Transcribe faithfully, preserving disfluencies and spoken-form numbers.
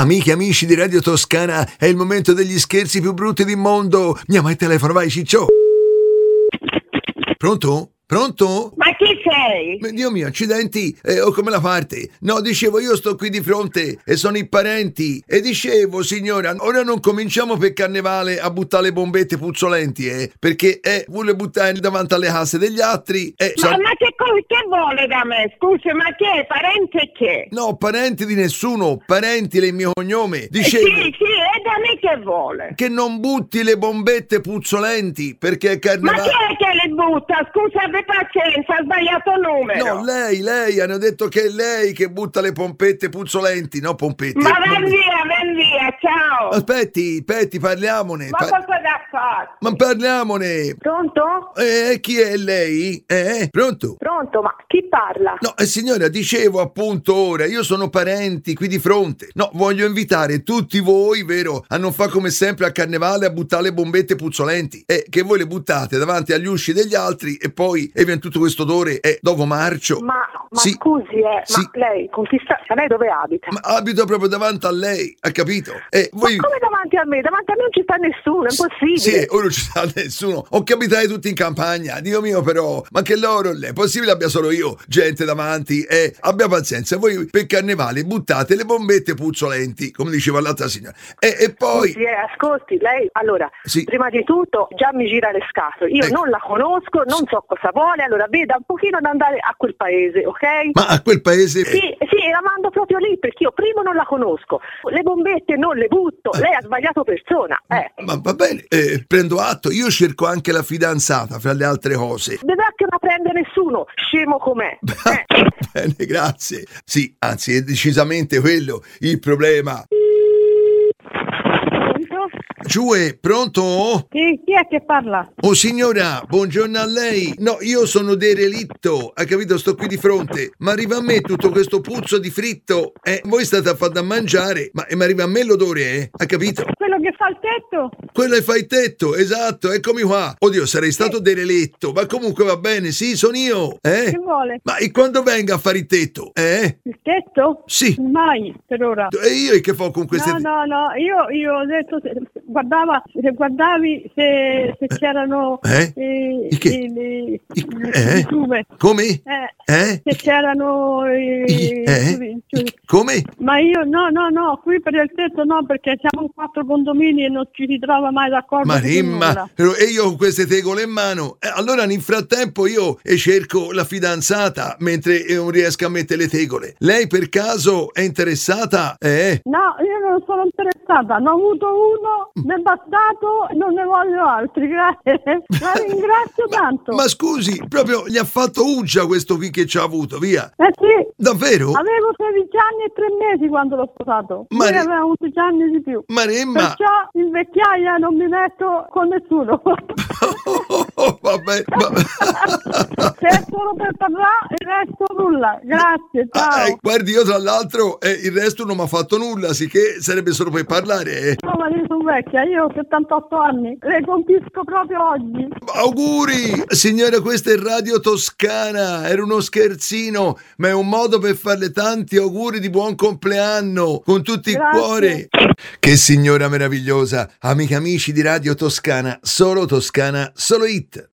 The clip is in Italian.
Amiche e amici di Radio Toscana, è il momento degli scherzi più brutti del mondo. Andiamo al telefono, vai Ciccio. Pronto? Pronto? Ma chi sei? Dio mio, accidenti, eh, o come la parte? No, dicevo, io sto qui di fronte e sono i parenti. E dicevo, signora, ora non cominciamo per carnevale a buttare le bombette puzzolenti, eh? Perché, eh, vuole buttare davanti alle case degli altri, eh... Ma, sa- ma che, co- che vuole da me? Scusa, ma che è? Parente che? No, parenti di nessuno, parenti è il mio cognome. Eh, Dicevo... Sì, sì, e da me che vuole? Che non butti le bombette puzzolenti, perché è Ma carnevale... chi è che le butta? Scusa, abbi pazienza, ha sbagliato numero. No, lei, lei, hanno detto che è lei che butta le pompette puzzolenti, no pompetti. Ma eh, va bombette. via, va via, ciao. Aspetti, aspetti, parliamone. Ma pa- cosa da fare? Ma parliamone. Pronto? Eh, chi è lei? Eh, pronto? Pronto, ma chi parla? No, eh, signora, dicevo appunto ora, io sono parenti qui di fronte. No, voglio invitare tutti voi, vero, a non fare come sempre a carnevale a buttare le bombette puzzolenti. E che voi le buttate davanti agli usci degli altri e poi e viene tutto questo odore e dopo marcio. Ma, ma Sì. scusi, eh, Sì. ma lei con chi sta? Lei dove abita? Ma abito proprio davanti a lei, ha capito? E voi... Ma come davanti a me? Davanti a me non ci sta nessuno, è impossibile. Sì, ora non ci sta nessuno. Ho capitati tutti in campagna, Dio mio però. Ma che loro lì? È possibile abbia solo io gente davanti? E abbia pazienza, voi per carnevale buttate le bombette puzzolenti, come diceva l'altra signora. E, e poi... Scusi, eh, ascolti, lei, allora, Sì. prima di tutto già mi gira le scatole. Io Ecco. non la conosco, non so cosa vuole, allora veda un pochino ad andare a quel paese, ok? Ma a quel paese... Sì, sì, la mando proprio lì perché io prima non la conosco. Le bombette non le butto, lei ha sbagliato persona, eh. Ma va bene, eh, prendo atto, io cerco anche la fidanzata fra le altre cose. Vedrà che non la prende nessuno, scemo com'è. Eh. Bene, grazie. Sì, anzi, è decisamente quello il problema. Giue, pronto? Chi, chi è che parla? Oh signora, buongiorno a lei. No, io sono derelitto, ha capito? Sto qui di fronte. Ma arriva a me tutto questo puzzo di fritto. Eh, voi state a far da mangiare, ma eh, ma arriva a me l'odore, eh? Ha capito? Quello che fa il tetto? Quello è fai il tetto, esatto, eccomi qua. Oddio, sarei stato dereletto, ma comunque va bene, sì, sono io. Eh? Che vuole? Ma e quando venga a fare il tetto? Eh? Il tetto? Sì. Mai, per ora. E io che fo con queste... No, no, no, io, io ho detto, se, guardava, se guardavi se, se c'erano Eh? i, I che? i- i- I- le eh? piume. Come? Eh, Eh? se c'erano i, I- eh? i- Come? ma io no, no, no, qui per il tetto no, perché siamo in quattro condomini e non ci si trova mai d'accordo. Ma su rimma, nulla. però- e io con queste tegole in mano. Eh, allora nel frattempo io eh, cerco la fidanzata mentre eh, non riesco a mettere le tegole. Lei per caso è interessata? Eh? No, io non sono interessata, ne ho avuto uno, mi è bastato, non ne voglio altri, grazie. La ringrazio tanto. Ma scusi, proprio gli ha fatto uggia questo qui che ci ha avuto, via. Eh sì, Davvero? avevo sedici anni e tre mesi quando l'ho sposato. Ma Lui ri- aveva undici anni di più. Maremma, Perciò in vecchiaia non mi metto con nessuno. vabbè, ma... Se è solo per parlare, il resto nulla. Grazie, Ah, ciao. eh, guardi, io tra l'altro eh, il resto non mi ha fatto nulla, sicché sarebbe solo per parlare. Eh. No, ma io sono vecchia, io ho settantotto anni, le conquisco proprio oggi. Auguri! Signora, questa è Radio Toscana, era uno scherzino, ma è un modo per farle tanti auguri di buon compleanno, con tutto il Grazie. cuore. Che signora meravigliosa, amiche e amici di Radio Toscana, solo Toscana, solo hit.